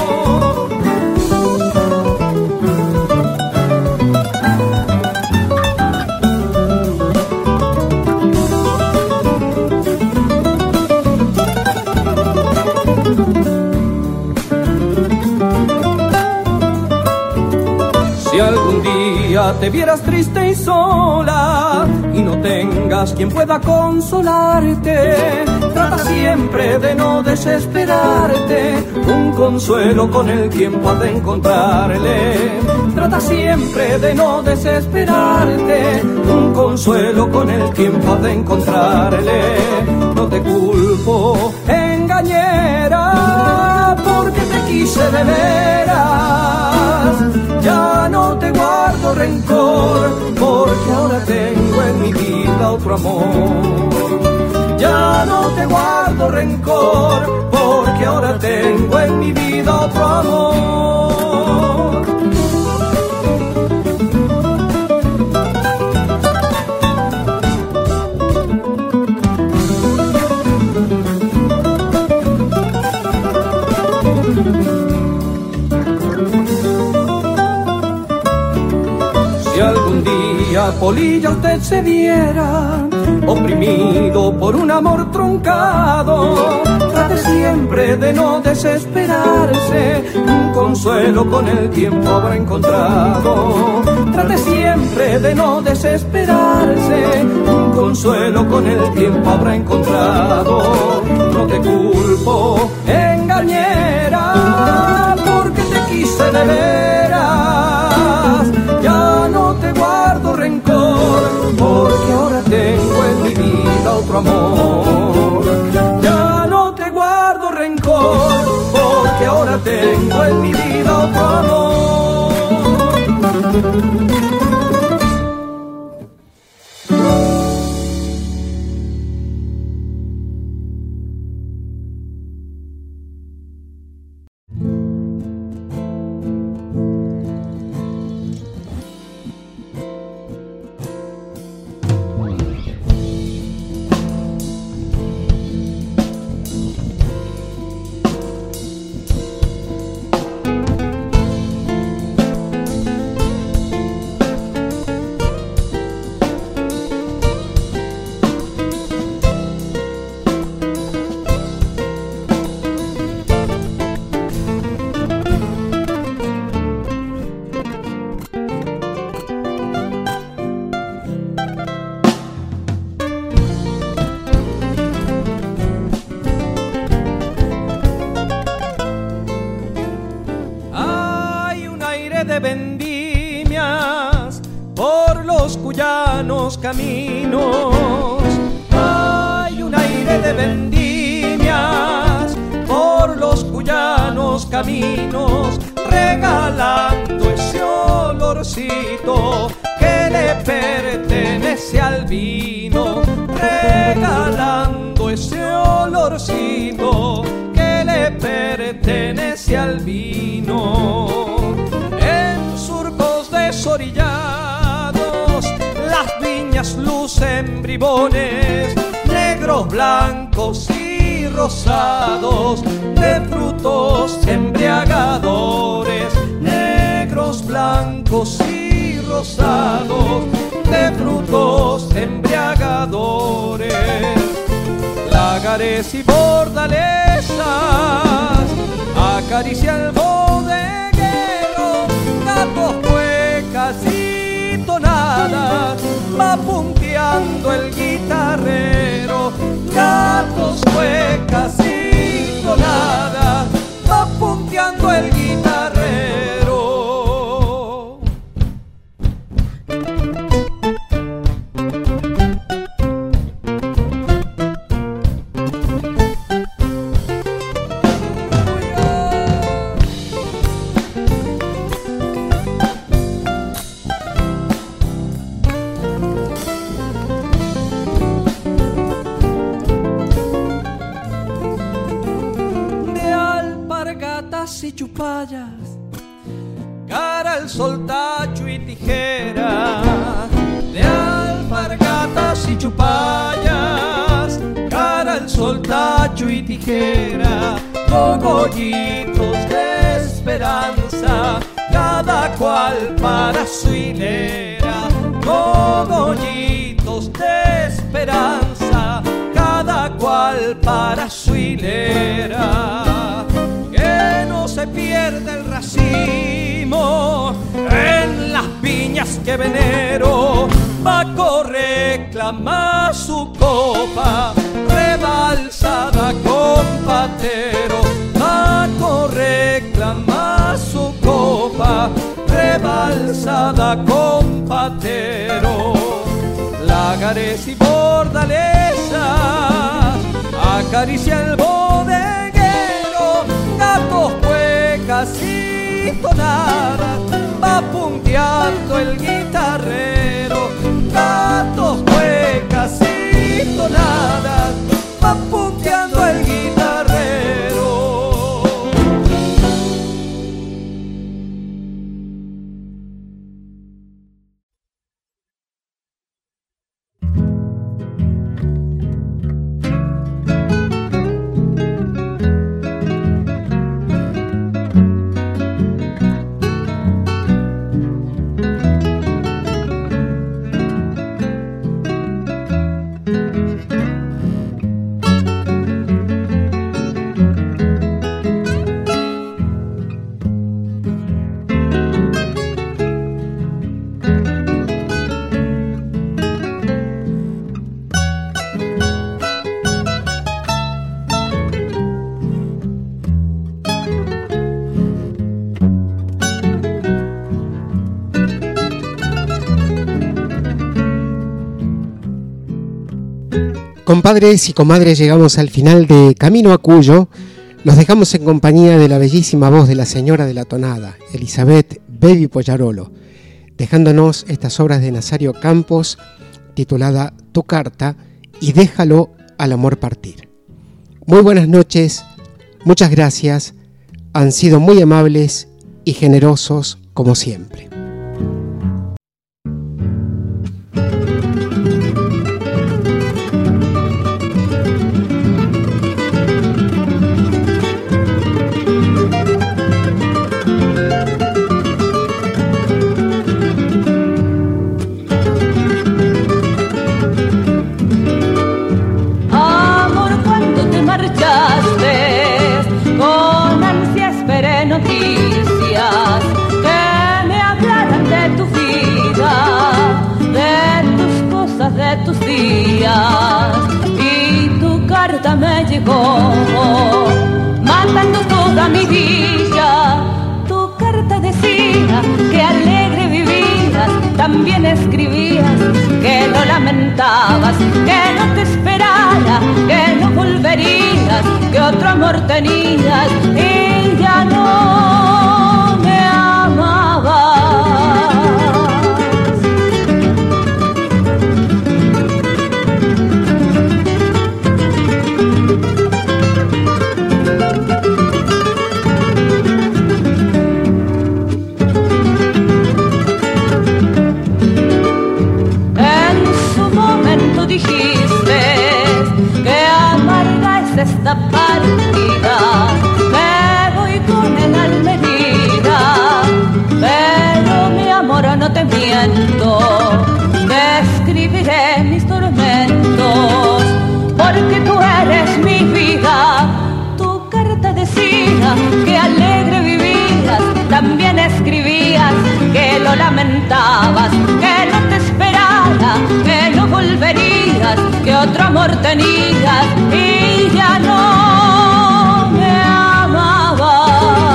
Si algún día te vieras triste y sola y no tengas quien pueda consolarte, trata siempre de no desesperarte, un consuelo con el tiempo has de encontrarle. Trata siempre de no desesperarte, un consuelo con el tiempo has de encontrarle. No te culpo, engañera, porque te quise de veras. Ya no te guardo rencor, porque ahora tengo en mi vida otro amor. Ya no te guardo rencor, porque ahora tengo en mi vida otro amor. Si algún día, Polilla, usted se viera oprimido por un amor truncado, trate siempre de no desesperarse, un consuelo con el tiempo habrá encontrado. Trate siempre de no desesperarse, un consuelo con el tiempo habrá encontrado. No te culpo, engañera, porque te quise de veras. Ya no te guardo rencor, porque ahora tengo en mi vida otro amor. Ya no te guardo rencor, porque ahora tengo en mi vida otro amor. Caminos, hay un aire de vendimia tus llanos caminos, regalando ese olorcito que le pertenece al vino, regalando ese olorcito que le pertenece al vino. En surcos desorillados las viñas lucen bribones, negros, blancos y rosados, de frutos embriagadores, negros, blancos y rosados, de frutos embriagadores. Lagares y bordalesas acaricia el bodeguero, gatos, cuecas y tonadas va punteando el guitarrero, gatos, cuecas y tonadas va punteando el guitarrero. Y chupallas, cara al sol, tacho y tijera, de alpargatas y chupallas, cara al sol, tacho y tijera, cogollitos de esperanza, cada cual para su hilera, cogollitos de esperanza, cada cual para su hilera. Que no se pierda el racimo en las viñas que venero, Baco reclama su copa rebalsada con patero, Baco reclama su copa rebalsada con patero. Lagares y bordalesas acaricia el bodeguero, gatos, cuecas y tonadas va punteando el guitarrero, gatos, cuecas y tonadas va punteando el guitarrero. Compadres y comadres, llegamos al final de Camino a Cuyo. Los dejamos en compañía de la bellísima voz de la señora de la tonada, Elizabeth Baby Pollarolo, dejándonos estas obras de Nazario Campos titulada Tu carta y Déjalo al amor partir. Muy buenas noches, muchas gracias, han sido muy amables y generosos como siempre. Tus días y tu carta me llegó matando toda mi vida. Tu carta decía que alegre vivías, también escribías que lo lamentabas, que no te esperara, que no volverías, que otro amor tenías y ya no me amabas. Dijiste que amarga es esta partida, me voy con el alma herida, pero mi amor no te miento, describiré mis tormentos, porque tú eres mi vida. Tu carta decía que alegre vivías, también escribías que lo lamentabas, que no te esperara, que no volverías, que otro amor tenías y ya no me amabas.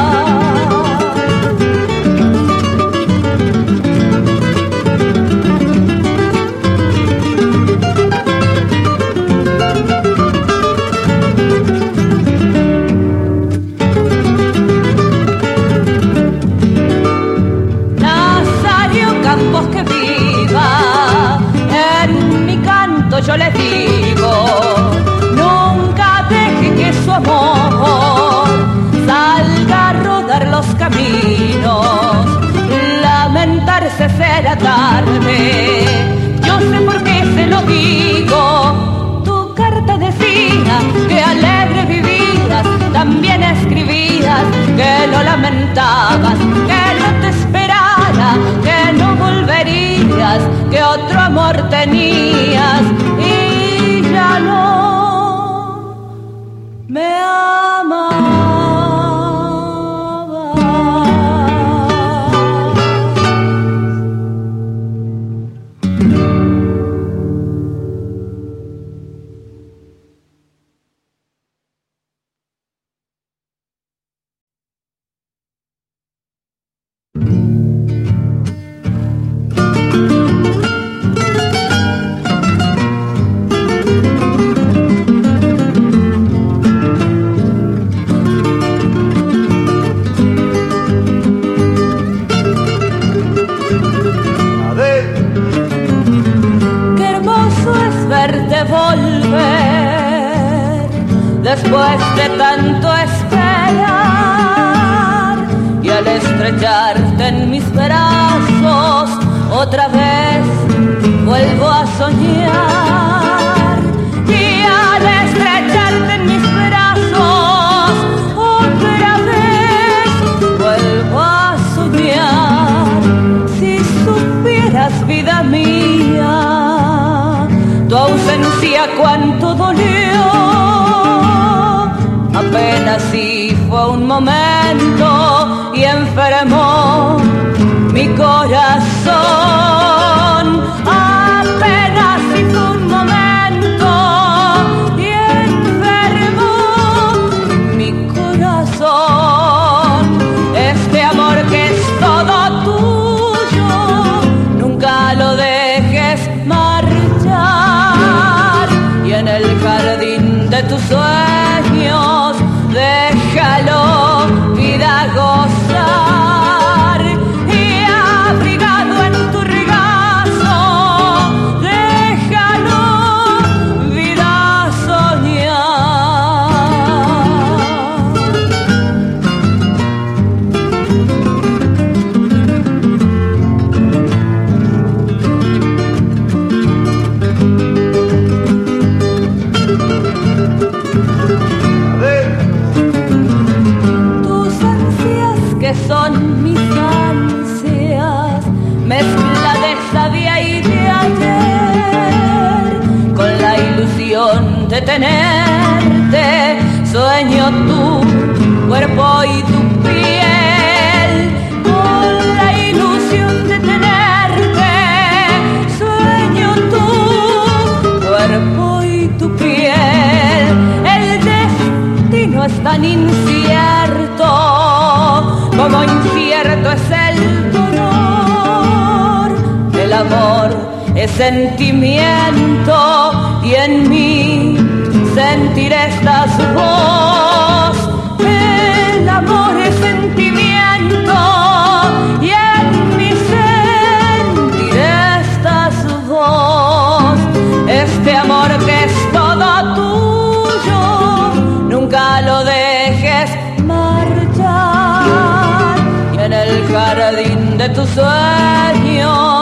Campos que viva, en mi canto yo le digo, nunca deje que su amor salga a rodar los caminos, lamentarse será tarde, yo sé por qué se lo digo. Tu carta decía que alegre vivías, también escribías que lo lamentabas, que no te esperara, que no volverías, que otro amor tenías y ya no me amabas. Después de tanto esperar y al estrecharte en mis brazos otra vez vuelvo a soñar, y al estrecharte en mis brazos otra vez vuelvo a soñar. Si supieras, vida mía, tu ausencia cuánto dolió. Apenas si fue un momento y enfermó mi corazón. Apenas si fue un momento y enfermó mi corazón. Este amor que es todo tuyo, nunca lo dejes marchar, y en el jardín de tus sueños déjalo, vida, gozar, y abrigado en tu regazo déjalo, vida, soñar. Que son mis ansias, mezcla de sabia y de ayer, con la ilusión de tenerte, sueño tu cuerpo y tu piel, con la ilusión de tenerte, sueño tu cuerpo y tu piel. El destino es tan incierto como incierto es el dolor. El amor es sentimiento y en mí sentir esta voz. de tus sueños.